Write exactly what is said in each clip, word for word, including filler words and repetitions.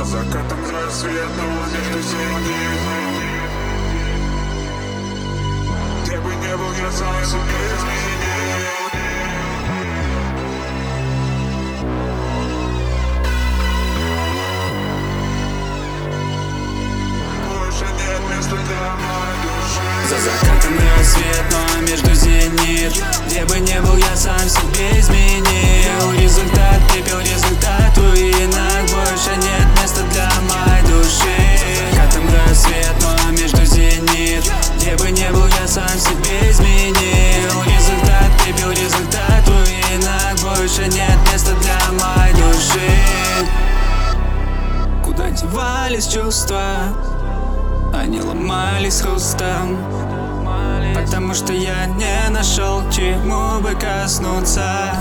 За закатом рассвета между зенит. Где бы не был, я сам себе изменил. Больше нет места для моей души. За закатом рассвет, но между зенит. Где бы не был, я сам себе изменил. Результат пепел, результат в руинах. Больше нет места для моей души. За закатом рассвет, но между зенит. Где бы не был, я сам себе изменил. Результат пепел, результат в руинах. Больше нет места для моей души. Куда девались чувства? Они ломались хрустом, потому что я не нашел, чему бы коснуться,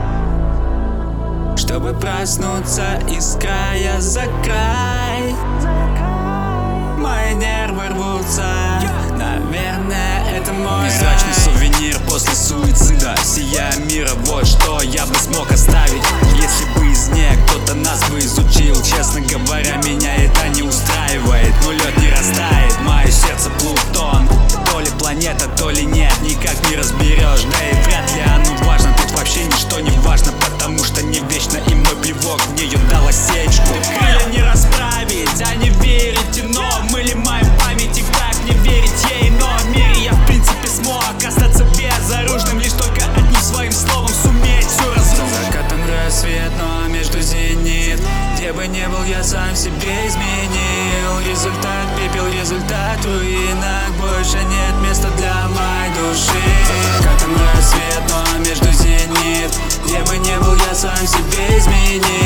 чтобы проснуться из края за край. Мои нервы рвутся, наверное, это мой невзрачный рай. сувенир после суицида, сия мира, вот что я бы смог оставить. Если бы из нее кто-то нас бы изучил. Честно говоря, меня это не устраивает, но лед не растает, мое сердце Плутон. То ли планета, то ли нет, никак не разберешь. Да и вряд ли оно важно, тут вообще ничто не важно, потому что не вечно и мой плевок в нее дал осечку. Крылья не расправить, а не верите, но мы ломаем память, и как не верить ей. Но в мире я в принципе смог остаться безоружным, лишь только одним своим словом суметь все разрушить. За закатом рассвет, но между зенит. Где бы не был, я сам себе изменил. Результат пепел, результат в руинах. Больше нет места для моей души. За закатом рассвет, но между зенит. Где бы не был, я сам себе изменил.